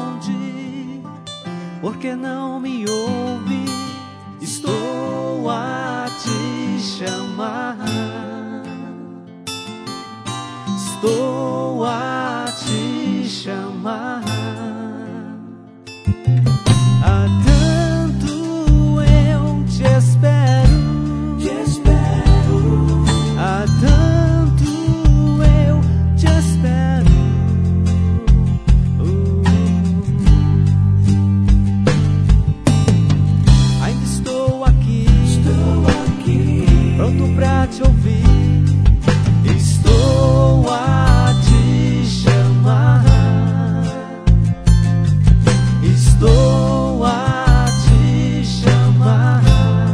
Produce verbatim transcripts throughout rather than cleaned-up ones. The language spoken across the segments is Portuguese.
responde? Por que não me ouve? Estou a te chamar, estou a te chamar. Há tanto eu te espero, te espero. Há tanto eu te espero. Uh. Ainda estou aqui, estou aqui, pronto pra te ouvir. Estou a te chamar, estou a te chamar.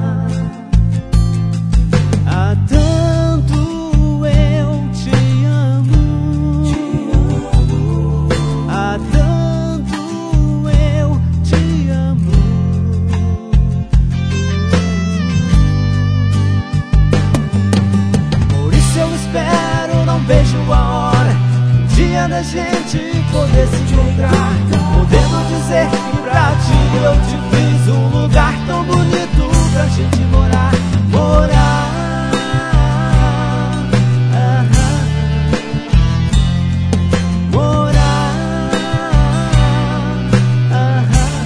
Há tanto eu te amo, te amo. Há tanto eu te amo. Por isso eu espero, não vejo a hora, um dia da gente poder se encontrar, podendo dizer que pra ti eu te fiz um lugar tão bonito pra gente morar, morar. Ah, morar. Ah,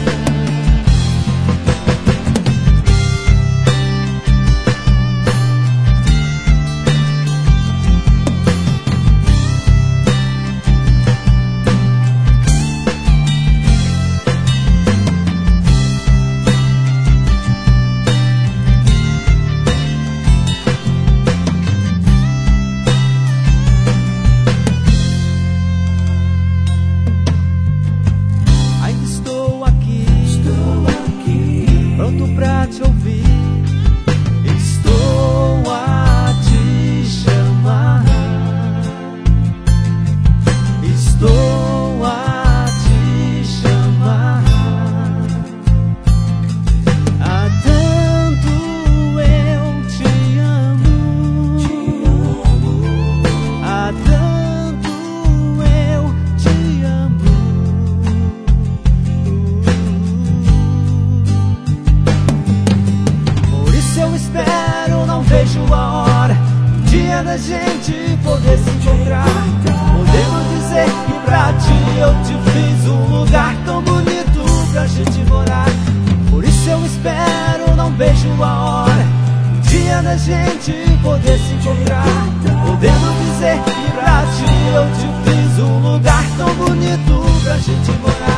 ainda estou aqui, estou aqui, pronto pra te ouvir. Estou a te chamar, estou a te chamar. Há tanto eu te amo, te amo. Há tanto eu te amo. Por isso eu espero, não vejo a hora, um dia da gente poder se encontrar, podendo dizer que pra ti eu te fiz um lugar tão bonito pra gente morar. Por isso eu espero, não vejo a hora, um dia da gente poder se encontrar, podendo dizer que pra ti eu te fiz um lugar tão bonito pra gente morar.